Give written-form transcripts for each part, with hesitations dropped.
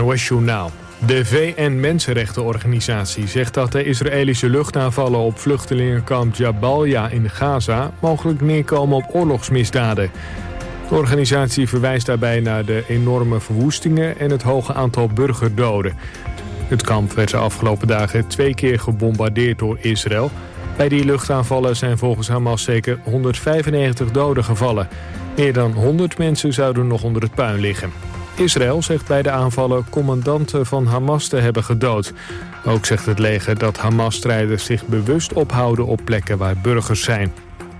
NOS-journaal. De VN-Mensenrechtenorganisatie zegt dat de Israëlische luchtaanvallen op vluchtelingenkamp Jabalia in Gaza mogelijk neerkomen op oorlogsmisdaden. De organisatie verwijst daarbij naar de enorme verwoestingen en het hoge aantal burgerdoden. Het kamp werd de afgelopen dagen 2 keer gebombardeerd door Israël. Bij die luchtaanvallen zijn volgens Hamas zeker 195 doden gevallen. Meer dan 100 mensen zouden nog onder het puin liggen. Israël zegt bij de aanvallen commandanten van Hamas te hebben gedood. Ook zegt het leger dat Hamas-strijders zich bewust ophouden op plekken waar burgers zijn.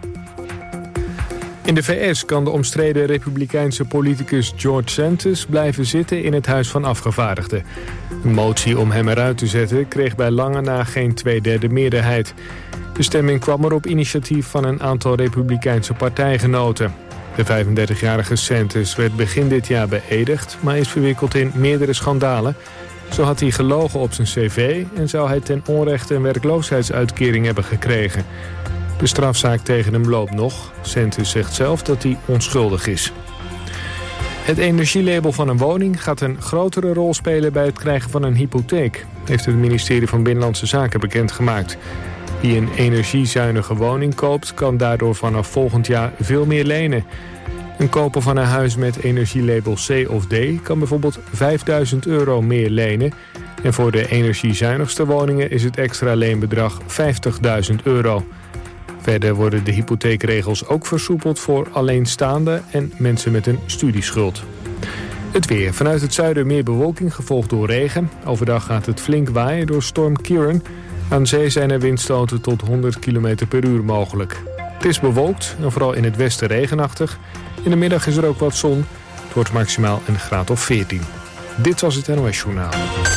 In de VS kan de omstreden republikeinse politicus George Santos blijven zitten in het Huis van Afgevaardigden. Een motie om hem eruit te zetten kreeg bij lange na geen 2/3 meerderheid. De stemming kwam er op initiatief van een aantal republikeinse partijgenoten. De 35-jarige Santos werd begin dit jaar beëdigd, maar is verwikkeld in meerdere schandalen. Zo had hij gelogen op zijn cv en zou hij ten onrechte een werkloosheidsuitkering hebben gekregen. De strafzaak tegen hem loopt nog. Santos zegt zelf dat hij onschuldig is. Het energielabel van een woning gaat een grotere rol spelen bij het krijgen van een hypotheek, heeft het ministerie van Binnenlandse Zaken bekendgemaakt. Wie een energiezuinige woning koopt, kan daardoor vanaf volgend jaar veel meer lenen. Een koper van een huis met energielabel C of D kan bijvoorbeeld €5.000 meer lenen. En voor de energiezuinigste woningen is het extra leenbedrag €50.000. Verder worden de hypotheekregels ook versoepeld voor alleenstaanden en mensen met een studieschuld. Het weer. Vanuit het zuiden meer bewolking, gevolgd door regen. Overdag gaat het flink waaien door storm Kieran. Aan zee zijn er windstoten tot 100 km per uur mogelijk. Het is bewolkt en vooral in het westen regenachtig. In de middag is er ook wat zon. Het wordt maximaal een graad of 14. Dit was het NOS-journaal.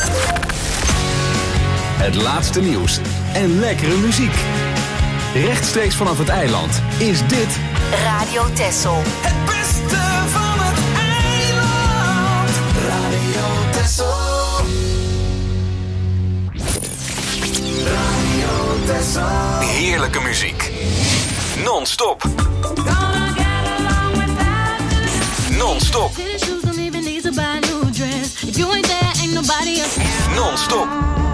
Het laatste nieuws en lekkere muziek. Rechtstreeks vanaf het eiland is dit Radio Texel. Het beste van het eiland. Radio Texel. Radio Texel. heerlijke muziek. Non-stop. Non-stop. Non-stop.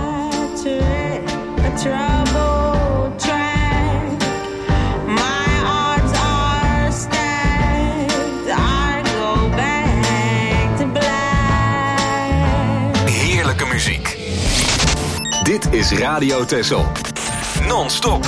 Heerlijke muziek. Dit is Radio Texel. Non-stop.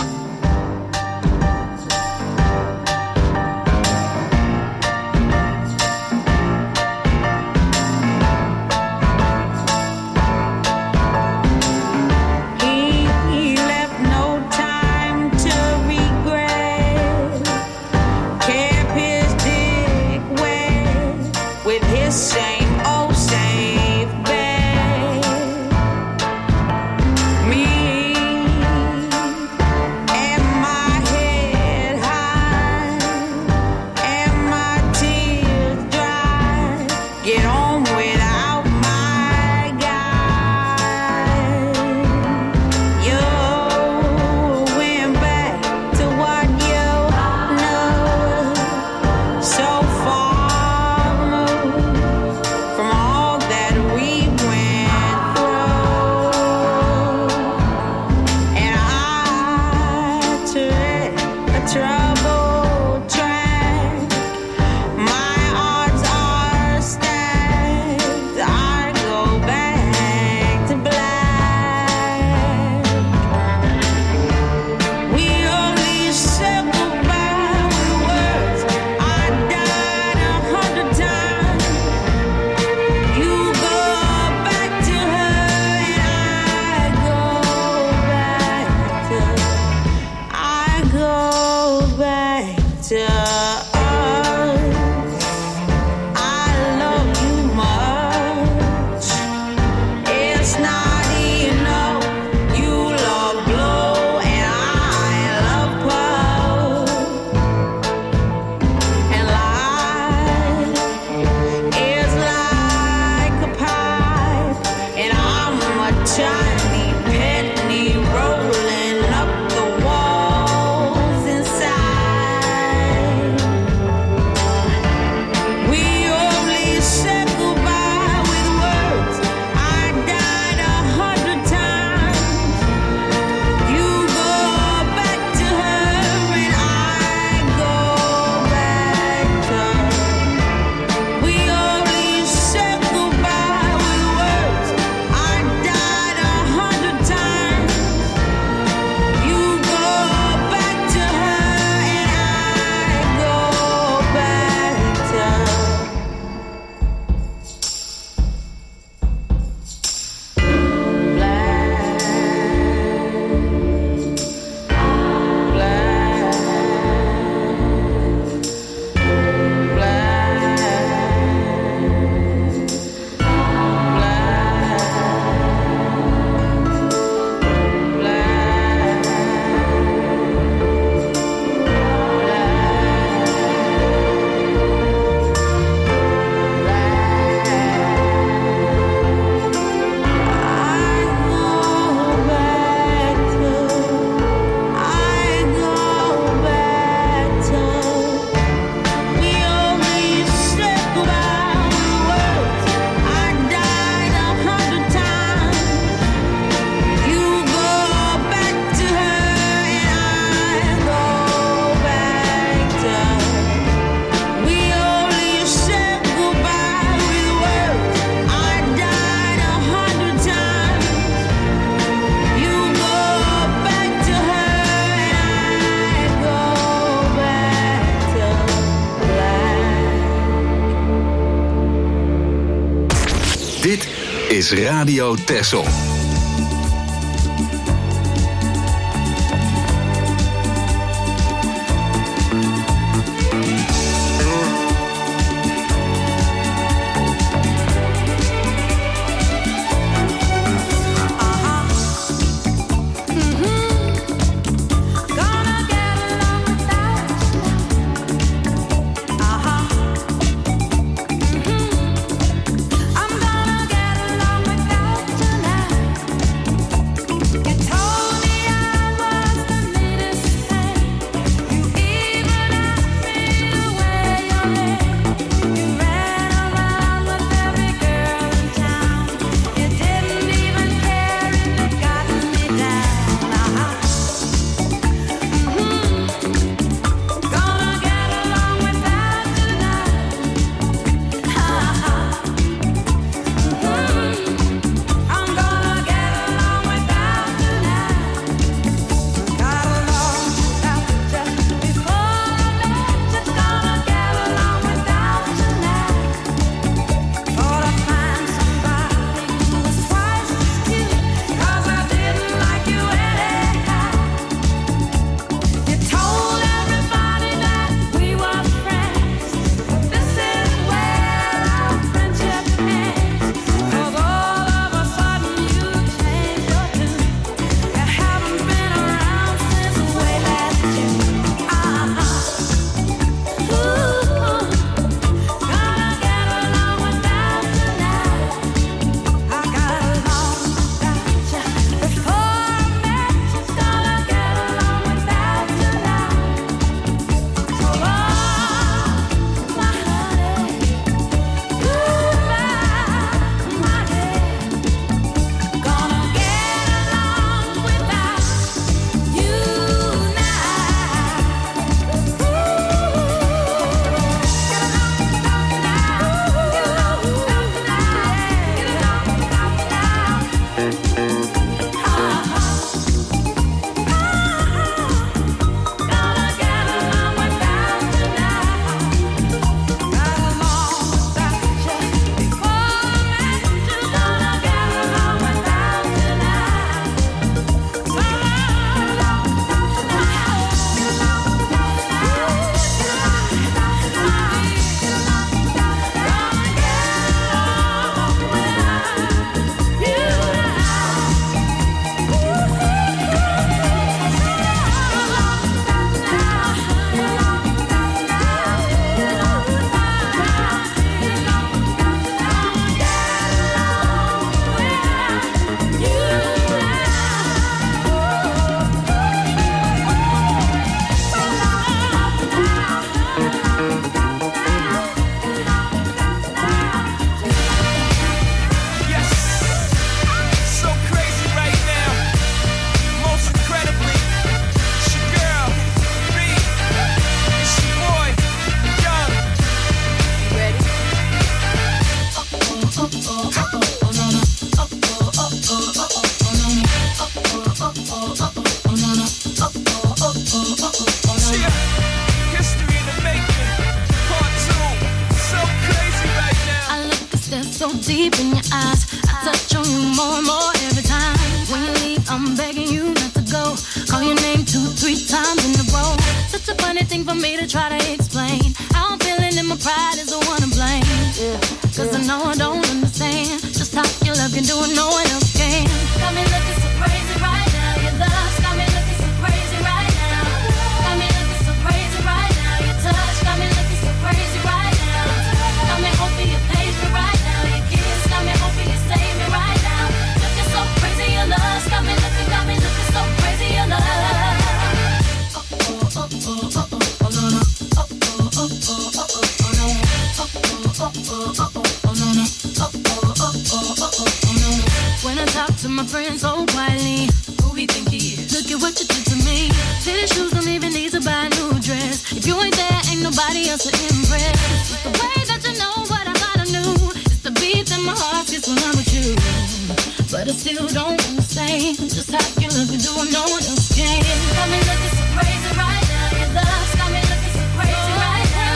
is Radio Texel.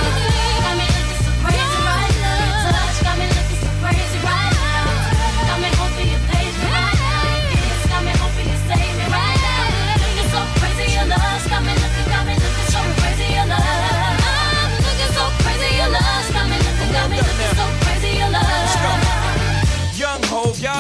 Got me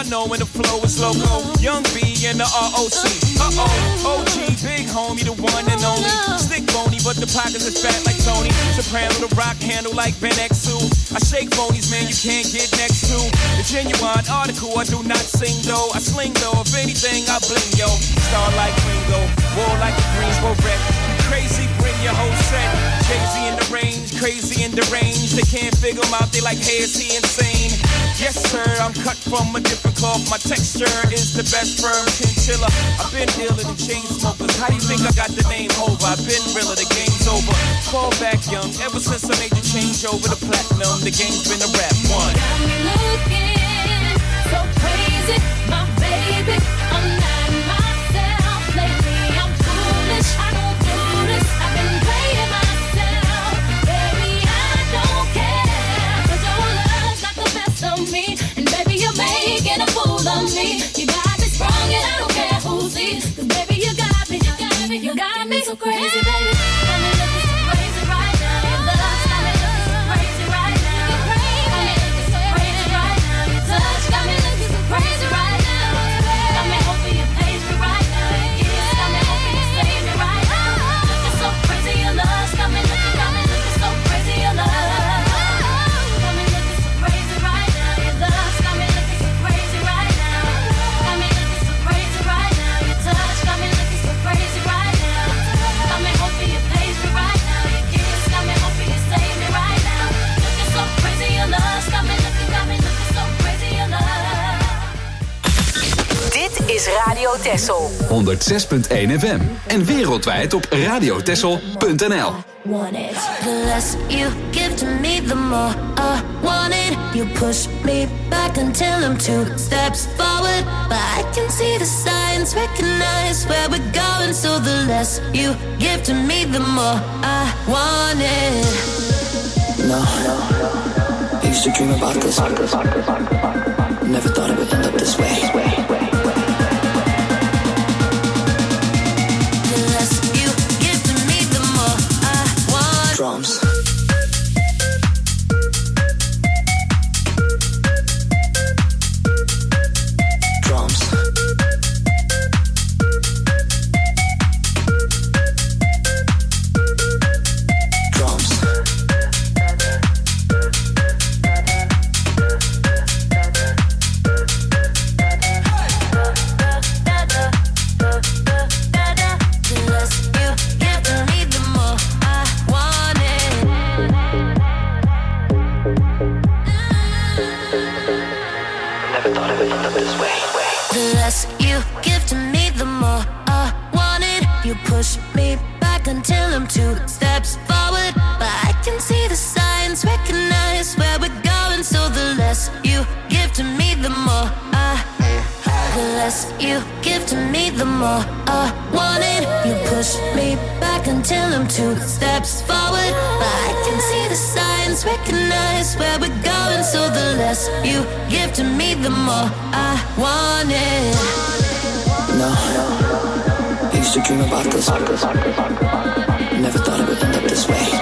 y'all know when the flow is loco. Young B and the ROC. OG, big homie, the one and only. Stick bony, but the pockets is fat like Tony. Soprano, the rock handle like Ben X2. I shake phonies, man, you can't get next to. The genuine article, I do not sing though. I sling though, if anything, I bling yo. Star like Ringo, war like a Greensboro wreck. Crazy, bring your whole set. Jay-Z in the range, crazy in the range. They can't figure him out, they like, hey, is he insane? Yes, sir, I'm cut from a different cloth. My texture is the best firm chinchilla. I've been dealing in chain smokers. How do you think I got the name over? I've been realer, the game's over. Fall back young, ever since I made the change over to platinum. The game's been a rap one. Got me looking so crazy, my baby. I'm not myself lately. I'm foolish, I don't do this. I've been playing myself, baby. I don't care, 'cause your love's not the best of me, and baby you're making a fool of me. You got me sprung and I don't care who sees, 'cause baby you got me, you got me so crazy, baby. Got me looking so crazy right now. Your love's got me looking so crazy right now. Got me looking so crazy right now. Your touch got me looking so crazy right now. Got me hoping you page me right now. Your kiss got me hoping you save me right now. Looking so crazy, your love's got me looking so crazy, your love. Got me looking so crazy right now. Your love's got me looking so crazy right now. Got me looking so crazy right now. Your touch got me looking so crazy right now. Got me hoping you page me right now. Your kiss got me hoping you save me right now. Looking so crazy, your love's got me looking so crazy, your love. Dit is Radio Texel. 106.1 FM. En wereldwijd op radiotexel.nl. Want it. The less you give to me, the more I want it. You push me back until I'm 2 steps forward, but I can see the signs, recognize where we're going. So the less you give to me, the more I want it. No, I used to dream about this. Never thought it would end up this way. Drums. Drums. Drums. The less you give to me, the more I want it. You push me back until I'm 2 steps forward, but I can see the signs, recognize where we're going. So the less you give to me, the more the less you give to me, the more I want it. You push me back until I'm 2 steps forward, but I can see the signs, recognize where we're going. So the less you give to me, the more I want it. No, I used to dream about this. Never thought it would end up this way.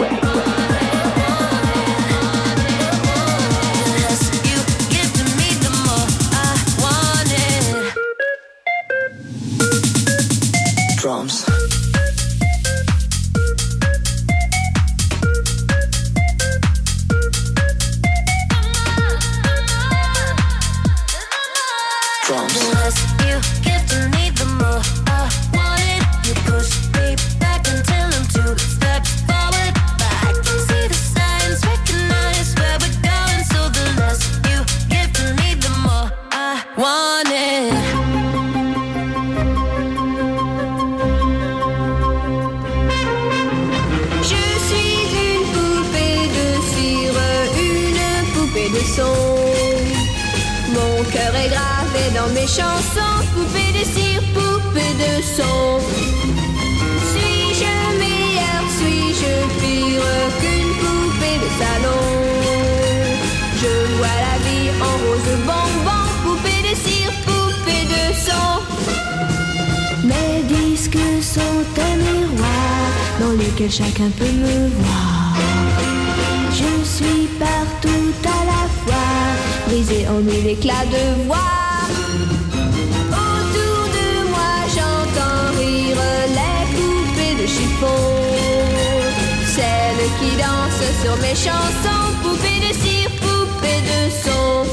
Drums. Drums. The less you give to me, the more I want it. You push me back until I'm 2 steps forward, but I can see the signs, recognize where we're going. So the less you give to me, the more I want it. Mon cœur est gravé dans mes chansons, poupée de cire, poupée de son. Suis-je meilleure, suis-je pire qu'une poupée de salon? Je vois la vie en rose bonbon, poupée de cire, poupée de son. Mes disques sont un miroir dans lequel chacun peut me voir. Je suis partout à la fois, brisé en mille éclats de voix. Autour de moi j'entends rire les poupées de chiffon, celles qui dansent sur mes chansons, poupées de cire, poupées de son.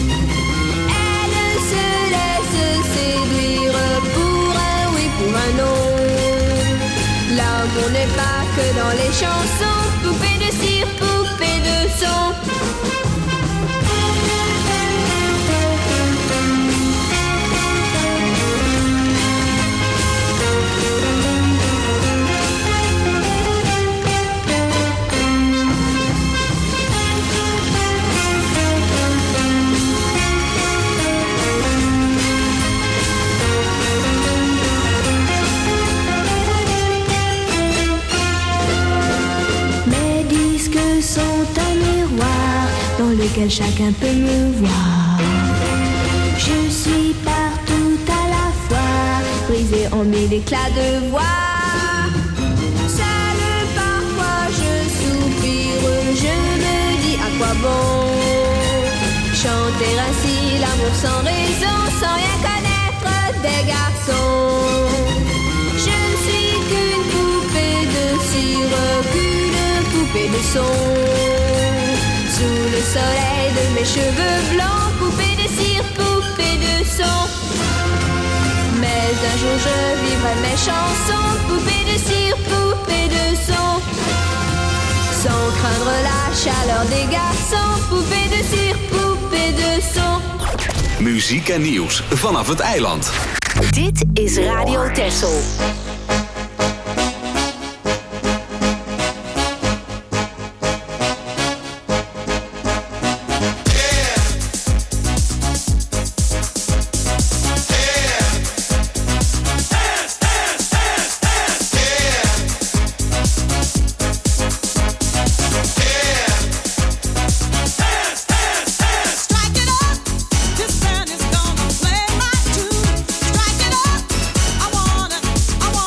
Elles se laissent séduire pour un oui, pour un non. L'amour n'est pas que dans les chansons, poupées de cire, poupées de son. Dans lequel chacun peut me voir. Je suis partout à la fois, brisée en mille éclats de voix. Seule parfois je soupire, je me dis à quoi bon chanter ainsi l'amour sans raison, sans rien connaître des garçons. Je ne suis qu'une poupée de cire, qu'une poupée de son. Sous le soleil de mes cheveux blancs, poupée de cire, poupée de son. Mais un jour je vivrai mes chansons, poupée de cire, poupée de son. Sans craindre la chaleur des garçons, poupée de cire, poupée de son. Muziek en nieuws vanaf het eiland. Dit is Radio Texel. This band is gonna play my tune. Strike it up, I wanna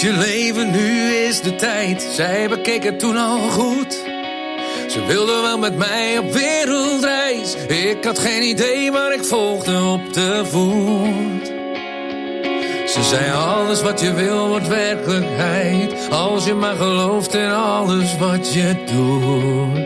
je leven, nu is de tijd. Zij bekeek het toen al goed. Ze wilde wel met mij op wereldreis. Ik had geen idee, maar ik volgde op de voet. Ze zei alles wat je wil wordt werkelijkheid. Als je maar gelooft in alles wat je doet.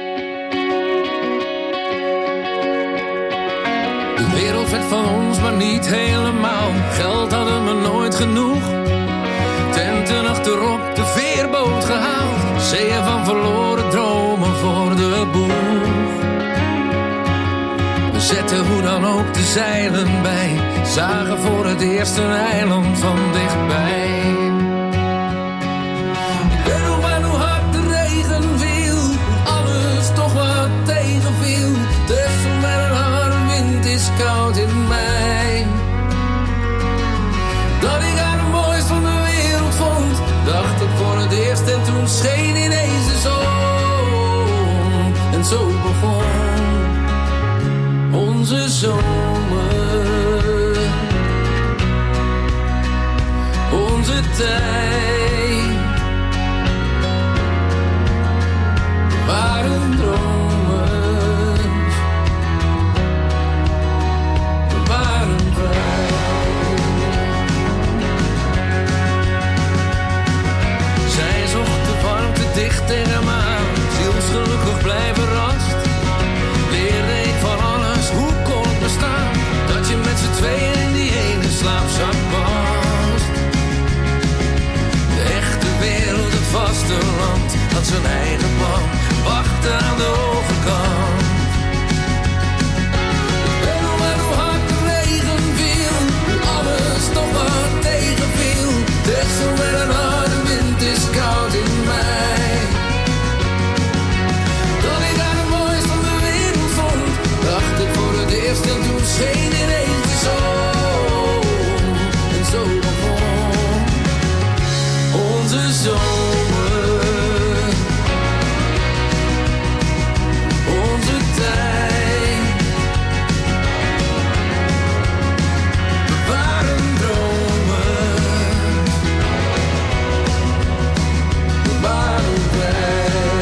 De wereld werd van ons, maar niet helemaal. Geld hadden we nooit genoeg. Tenten achterop, de veerboot gehaald. Zeeën van verloren dromen voor de boeg. We zetten hoe dan ook de zeilen bij. Zagen voor het eerst een eiland van dichtbij. Ik weet nog maar hoe hard de regen viel. Alles toch wat tegenviel. Tussen met een harde wind is koud in mij. Dat ik haar het mooiste van de wereld vond. Dacht ik voor het eerst en toen scheen ineens de zon. En zo begon onze zomer. Onze tijd. We waren dromers. We waren vrij. Zij zocht de warmte dicht tegen me aan. Zielsgelukkig blij verrast. Leerde ik van alles, hoe kon het bestaan? Dat je met z'n tweeën in die ene slaapzak past. De echte wereld, het vasteland, had zijn eigen plan. Wachtte aan de overkant. Ik weet nog maar hoe hard de regen viel. Alles toch wat tegenviel. Deksel met een harde wind is koud in mij. Dat ik haar het mooiste van de wereld vond. Dacht ik voor het eerst en toen scheen ineens de zon. En zo begon onze zomer. Onze tijd. We waren dromers. We waren vrij.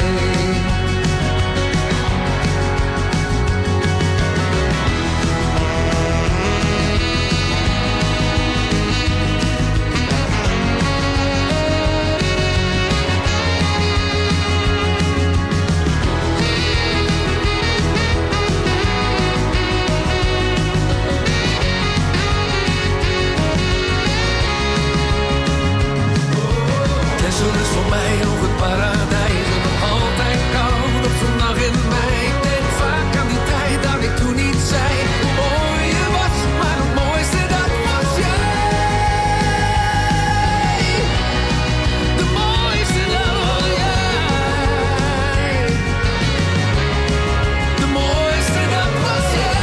Texel is voor mij nog het paradijs. En nog altijd koud op zo'n dag in mei. Ik denk vaak aan die tijd dat ik toen niet zei hoe mooi je was, maar het mooiste dat was jij. De mooiste dat was jij. De mooiste dat was jij.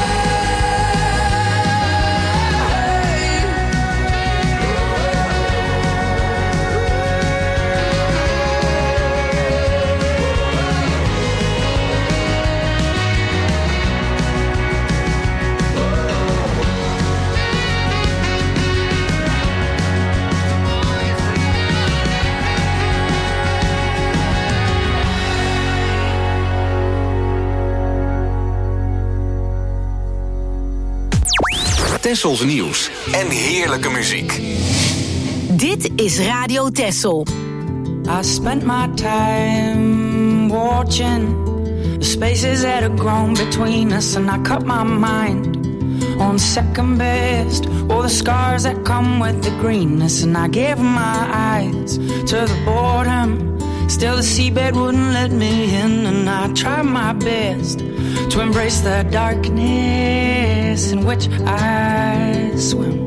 Tessels nieuws en heerlijke muziek. Dit is Radio Tessel. I spent my time watching the spaces that have grown between us, and I cut my mind on second best, all the scars that come with the greenness, and I gave my eyes to the boredom. Still the seabed wouldn't let me in, and I tried my best to embrace the darkness in which I swim.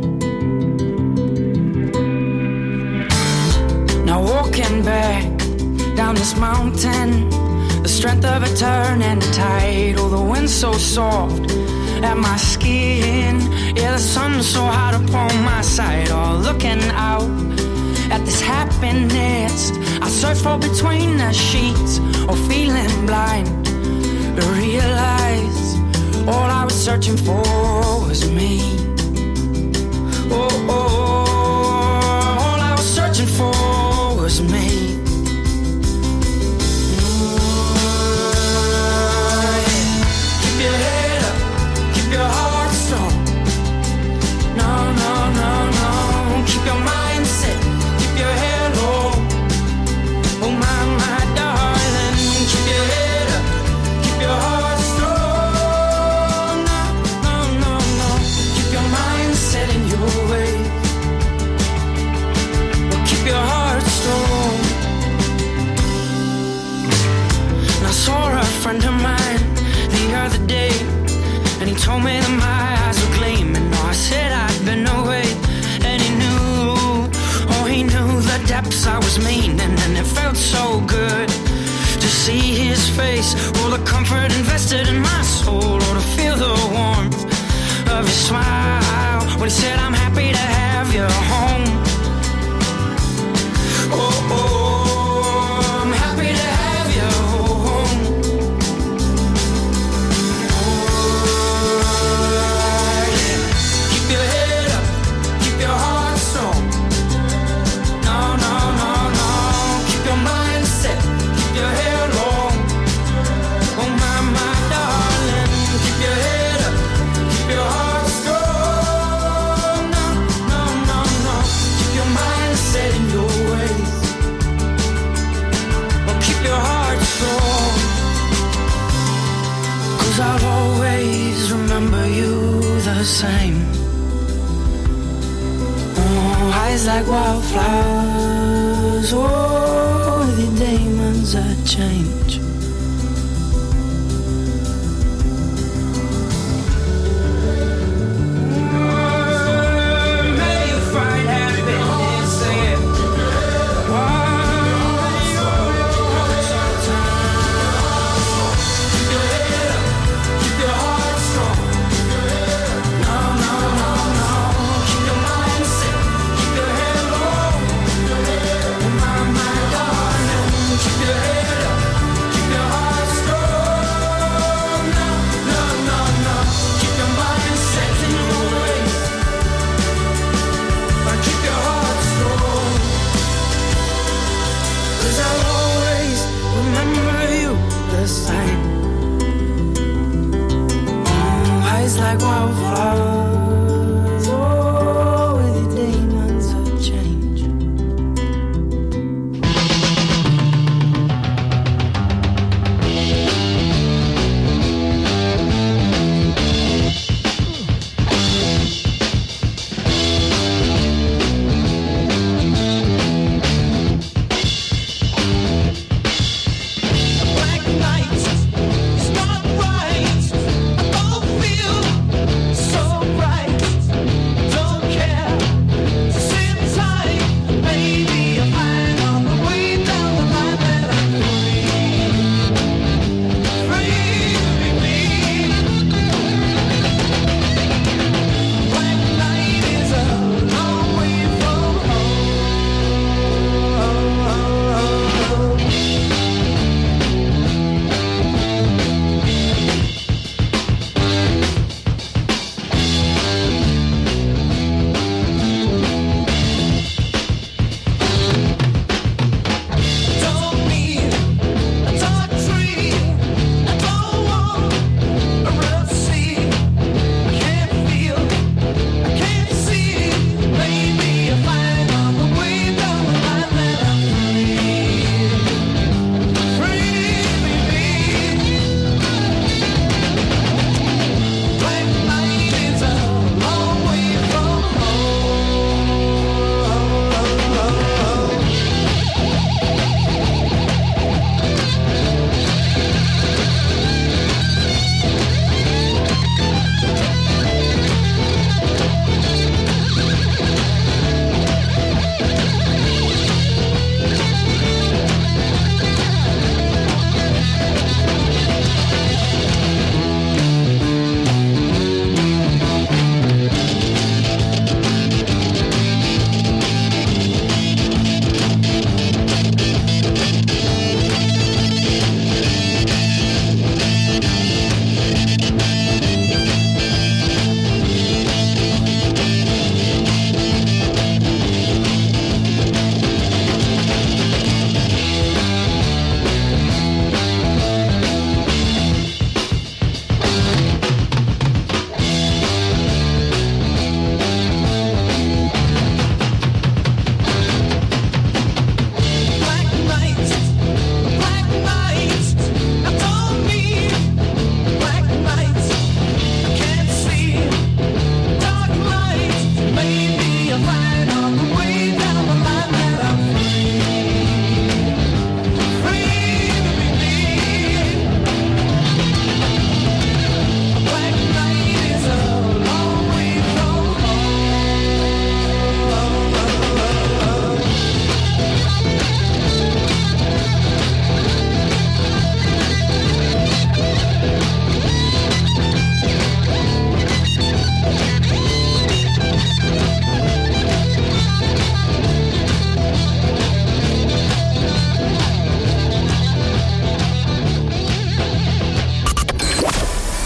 Now walking back down this mountain, the strength of a turning tide, oh the wind so soft at my skin, yeah the sun so hot upon my side, oh looking out at this happiness I search for between the sheets, or feeling blind to realize all I was searching for was me. Oh, all I was searching for told me that my eyes were gleaming. No, I said I'd been away, and he knew the depths I was meaning, and it felt so good to see his face, all the comfort invested in my soul, or to feel the warmth of his smile when he said, I'm happy to have you home. Oh, oh, I'm happy to have you home. Oh, yeah. Keep your head up, keep your heart strong. No, no, no, no. Keep your mind set, keep your head long. Oh, my darling, keep your head up, keep your heart strong. No, no, no, no. Keep your mind set in your ways. Oh, keep your heart strong. 'Cause I'll always remember you the same. Oh, eyes like wildflowers. Oh, the demons that change. May you find happiness, say it. Keep your head up, keep your heart strong. No, no, no, no. Keep your mind set, keep your head low. Oh, my darling, keep your head up,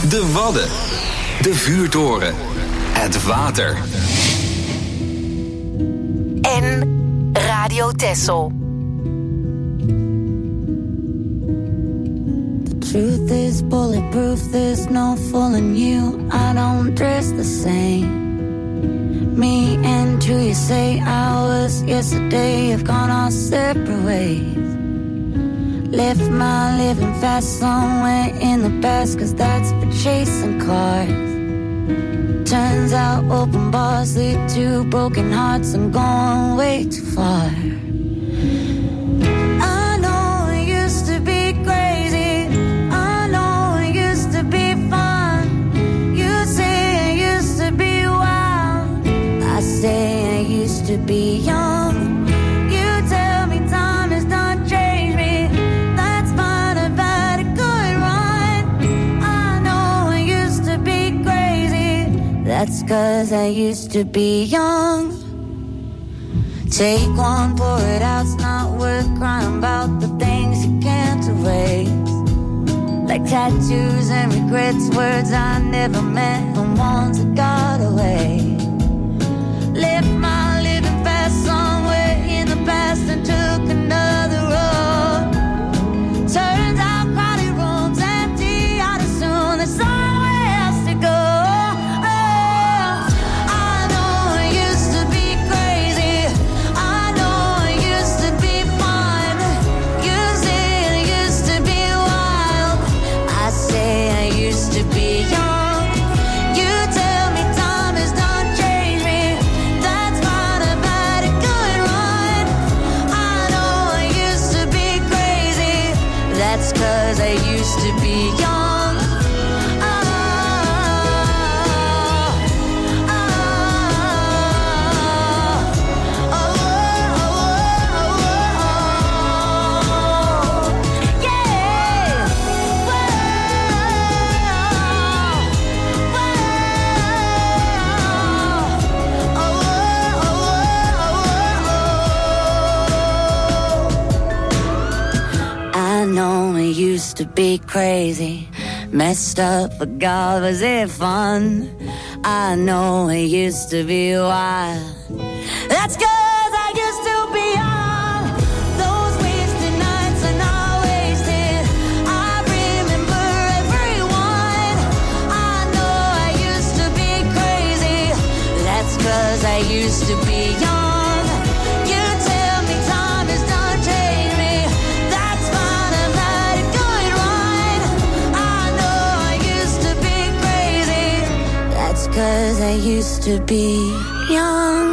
De Wadden. De vuurtoren. Het water. En Radio Texel. Truth is bulletproof, there's no fooling you. I don't dress the same. Me and who you say I was yesterday have gone our separate ways. Left my living fast somewhere in the past, 'cause that's for chasing cars. Turns out open bars lead to broken hearts. I'm going way too far. I know it used to be crazy. I know it used to be fun. You say it used to be wild. I say I used to be young. You tell me time has done changed me. That's fine, I've had a good run. I know I used to be crazy. That's 'cause I used to be young. Take one, pour it out, it's not worth crying about the things you can't erase. Like tattoos and regrets, words I never meant, and ones that got away. Left my living fast somewhere in the past and took another road. Turns out crowded rooms empty, I'd assume there's somewhere else to go. I know it used to be crazy. I know it used to be fun. You say it used to be wild. I say I used to be young. You tell me time has done changed me. That's fine, I've had a good run. I know I used to be crazy. That's 'cause I used to be young. I know it used to be crazy, messed up, but God, was it fun? I know it used to be wild. That's 'cause I used to be young. Those wasted nights are not wasted. I remember everyone. I know I used to be crazy. That's 'cause I used to be young. You tell me time has done changed me. That's fine, I've had a good run. I know I used to be crazy. That's 'cause I used to be young.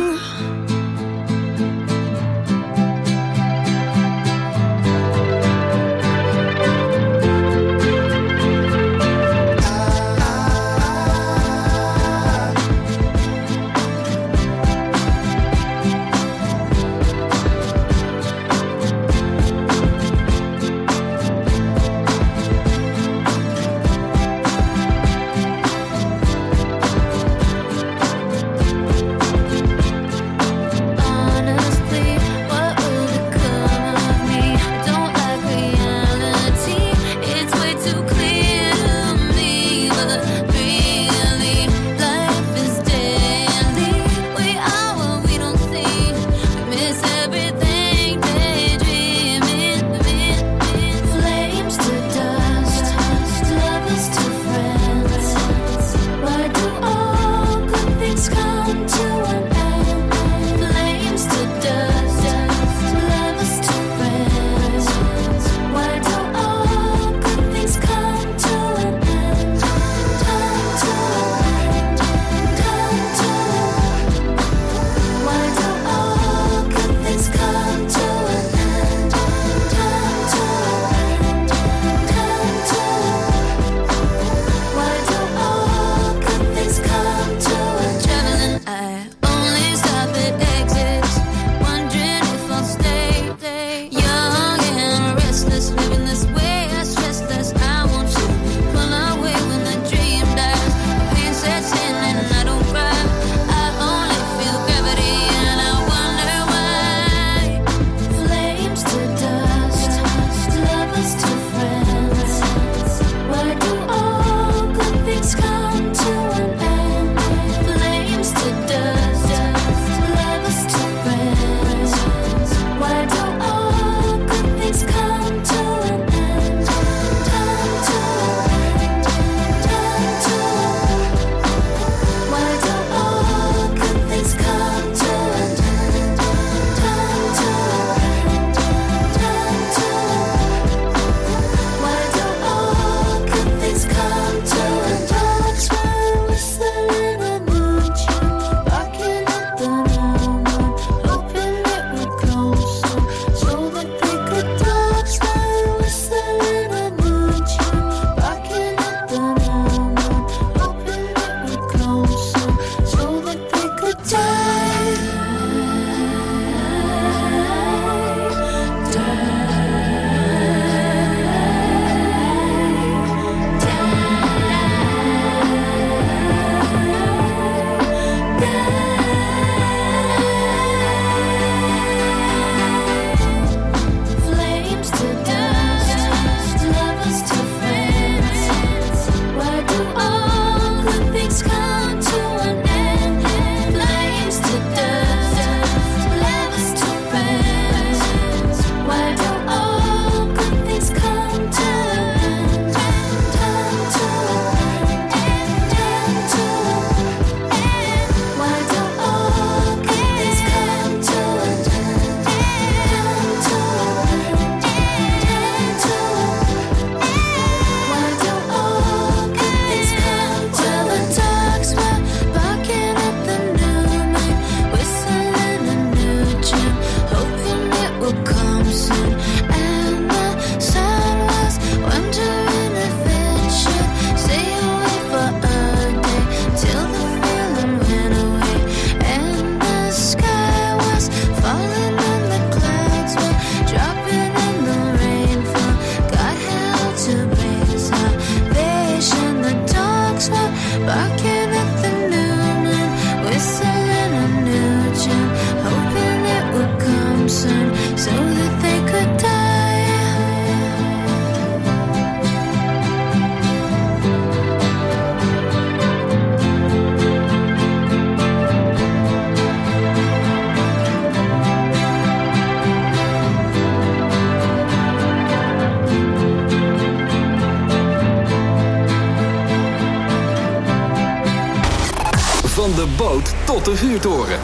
de boot tot de vuurtoren.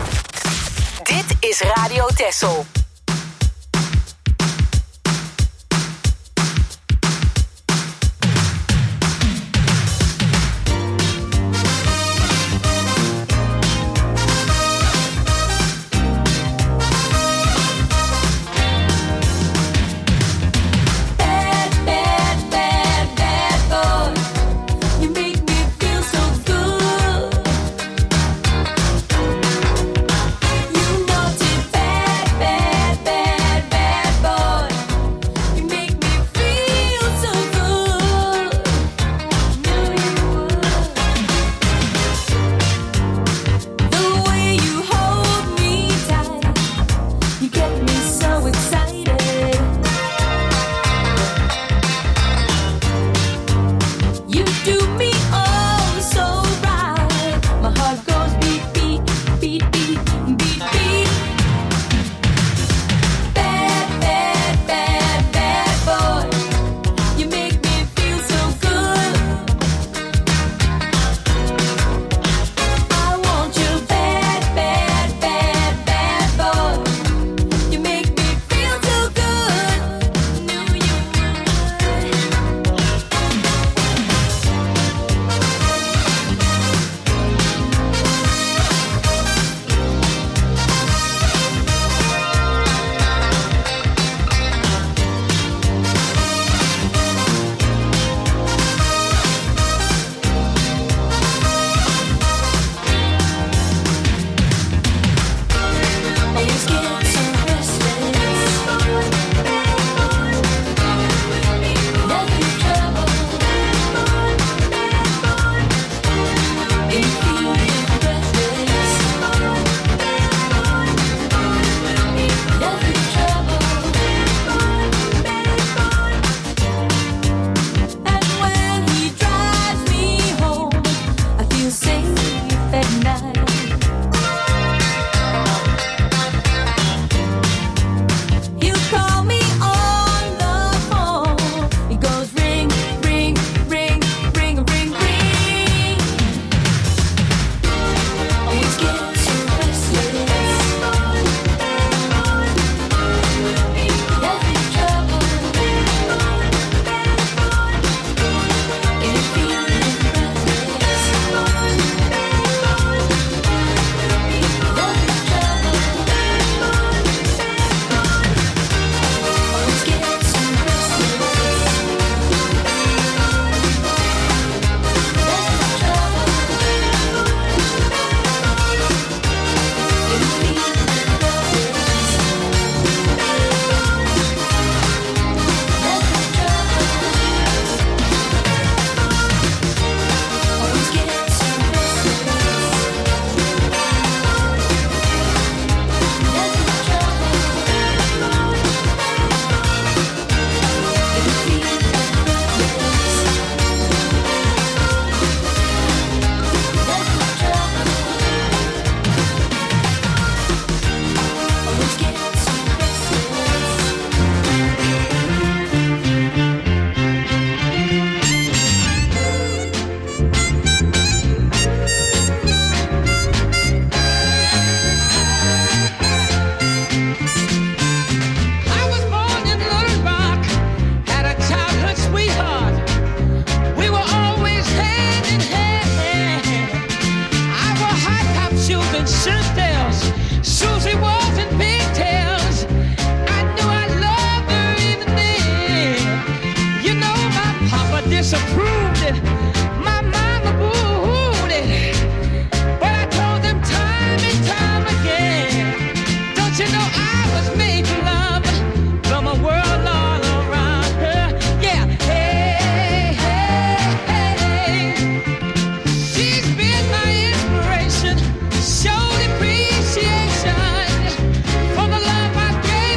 Dit is Radio Texel.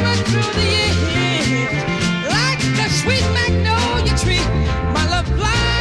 Sweet magnolia tree, my love blind.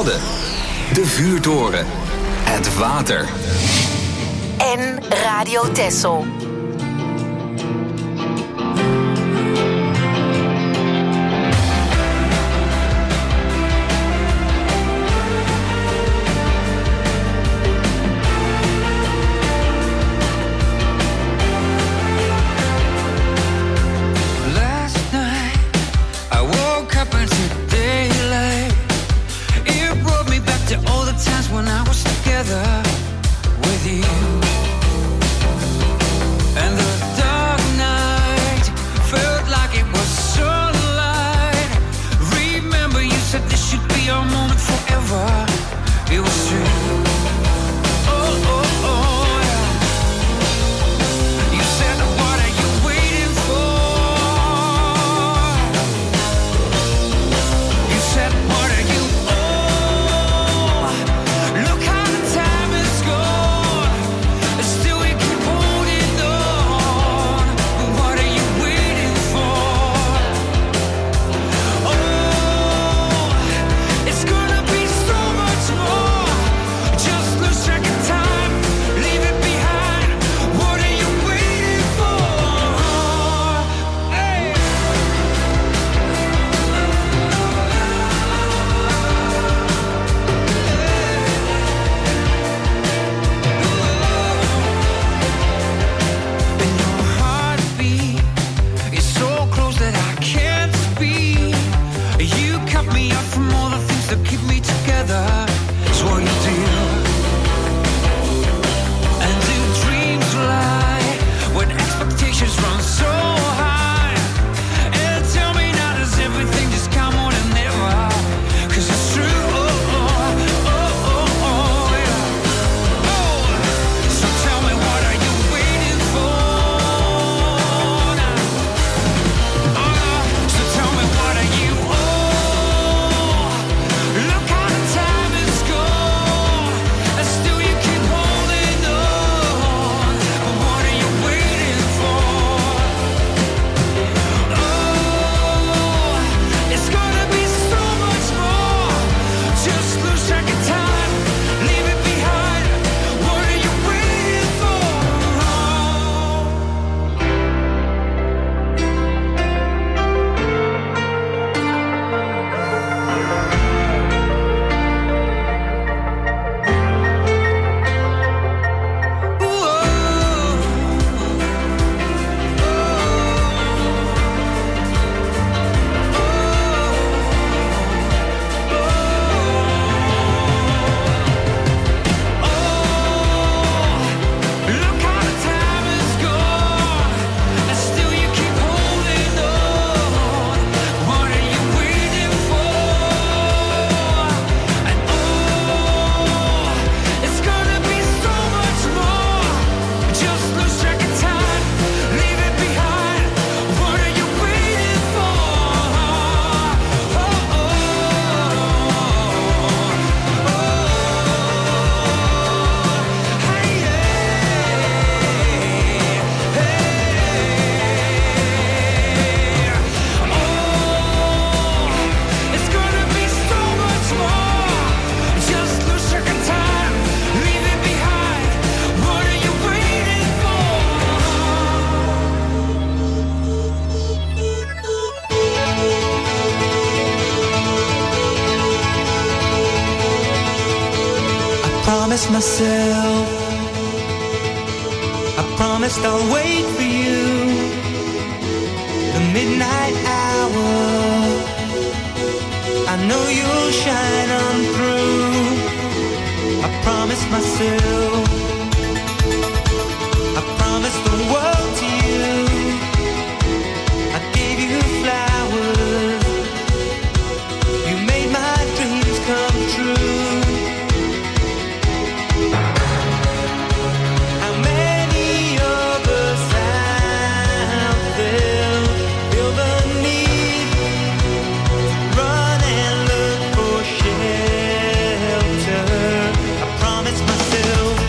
Wadden, de vuurtoren, het water. En Radio Texel. When I was together with you, and the dark night felt like it was sunlight. Remember you said this should be our moment forever. It was true. Oh, oh, oh, yeah. You said, what are you waiting for? You said, what are you? Myself, I promised I'll wait for you. The midnight hour, I know you'll shine on through. I promised myself, I promised the world to you. I gave you flowers, you made my dreams come true. Run and look for shelter. I promised myself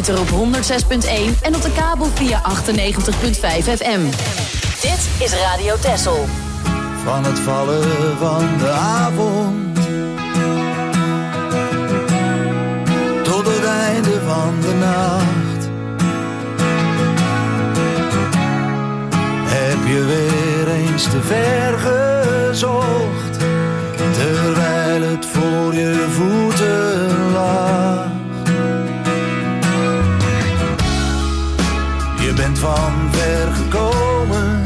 ether op 106.1 en op de kabel via 98.5 FM. Dit is Radio Texel. Van het vallen van de avond tot het einde van de nacht heb je weer eens te ver gezocht, terwijl het voor je voeten lag. Je bent van ver gekomen,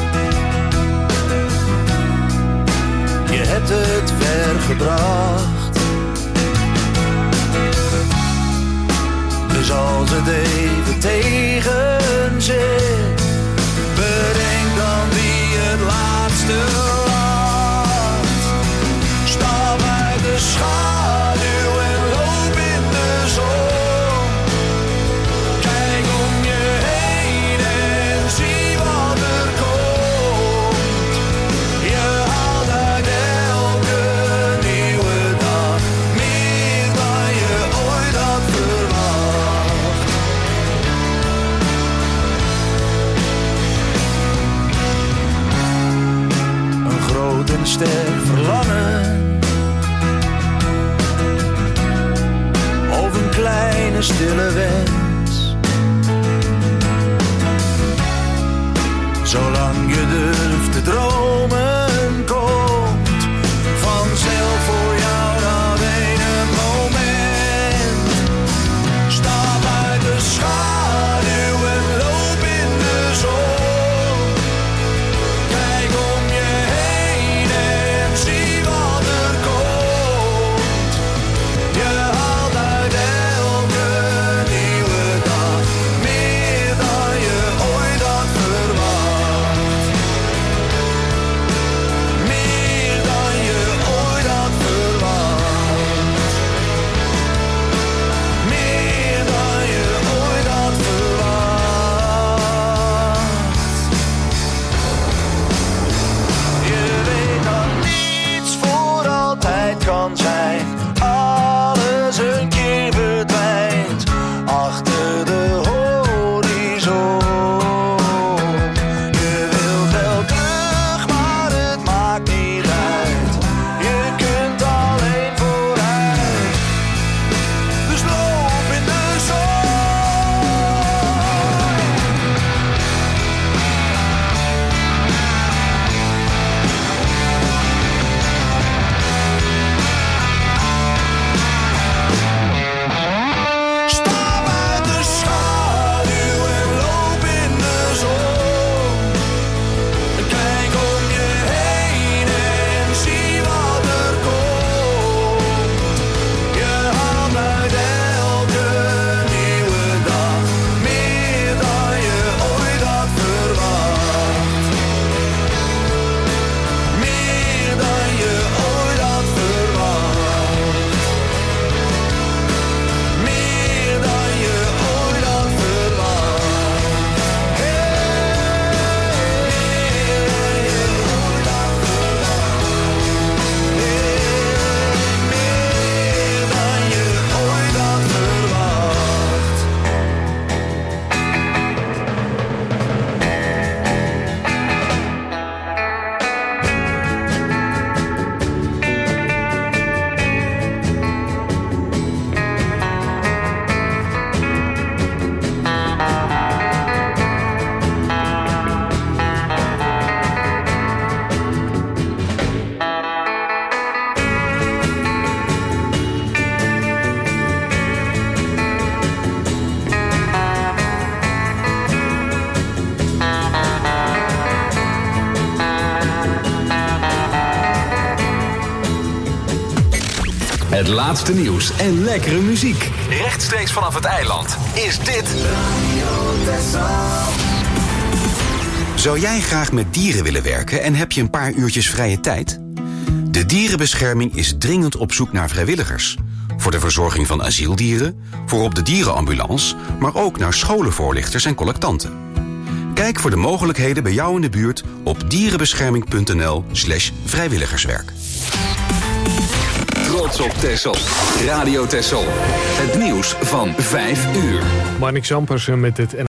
je hebt het ver gebracht. Dus als het even tegen zit, bedenk dan wie het laatste laat. Stap uit de schaduw en loop in de zon. Kijk om je heen en zie wat er komt. Je haalt uit elke nieuwe dag meer dan je ooit had verwacht. Een groot en sterk verlangen, of een kleine stille wens. Zolang je durft te dromen, komt vanzelf voor jou dat ene moment. Stap uit de schaduw en loop in de zon. Kijk om je heen en zie wat er komt. Je haalt uit elke nieuwe dag meer dan je ooit had verwacht. Meer dan je ooit had verwacht. Meer dan je ooit had verwacht. Je weet dat niets voor altijd kan zijn. Alles een keer verdwijnt achter de horizon. Je wilt wel terug, maar het maakt niet uit. Je kunt alleen vooruit. Dus loop in de zon. Stap uit de schaduw en loop in de zon. Kijk om je heen en zie wat er komt. Je haalt uit elke nieuwe dag meer dan je ooit had verwacht. Meer dan je ooit had verwacht. Meer dan je ooit had verwacht. Meer dan je ooit had verwacht. Het laatste nieuws en lekkere muziek. Rechtstreeks vanaf het eiland is dit Zou jij graag met dieren willen werken en heb je een paar uurtjes vrije tijd? De dierenbescherming is dringend op zoek naar vrijwilligers. Voor de verzorging van asieldieren, voor op de dierenambulance, maar ook naar scholenvoorlichters en collectanten. Kijk voor de mogelijkheden bij jou in de buurt op dierenbescherming.nl/vrijwilligerswerk. trots op Texel. Radio Texel. Het nieuws van 5 uur. Marnix Ampersen met het